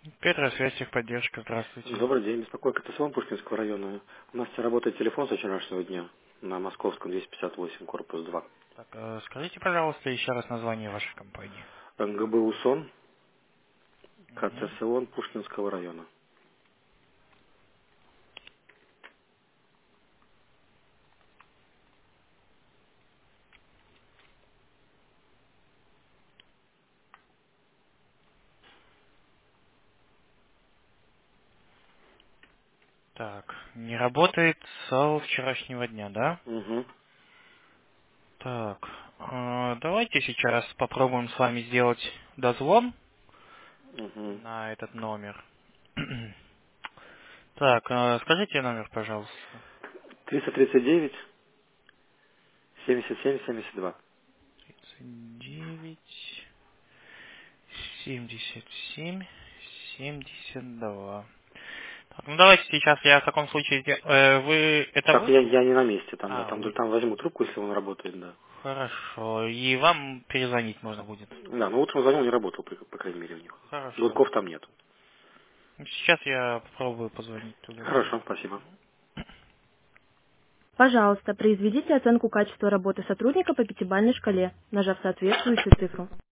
Петра, связь, техподдержка, здравствуйте. Добрый день, беспокойка ТСО Пушкинского района. У нас работает телефон со вчерашнего дня на Московском 258, корпус 2. Так, скажите, пожалуйста, еще раз название вашей компании. НГБУ СОН, Мгм. КЦСОН Пушкинского района. Так, не работает с вчерашнего дня, да? Угу, Так, давайте сейчас попробуем с вами сделать дозвон угу. на этот номер. Так, скажите номер, пожалуйста. 339 77 72. 39 77 72. Так, ну давайте сейчас я в таком случае... Вы... Это Так, вы? я не на месте там, да. А, Там, вы... там возьму трубку, если он работает, да. Хорошо. И вам перезвонить можно будет. Да, но утром звонил, не работал, по крайней мере, у них. Хорошо. Звонков там нет. Сейчас я попробую позвонить туда. Хорошо, спасибо. Пожалуйста, произведите оценку качества работы сотрудника по пятибалльной шкале, нажав соответствующую цифру.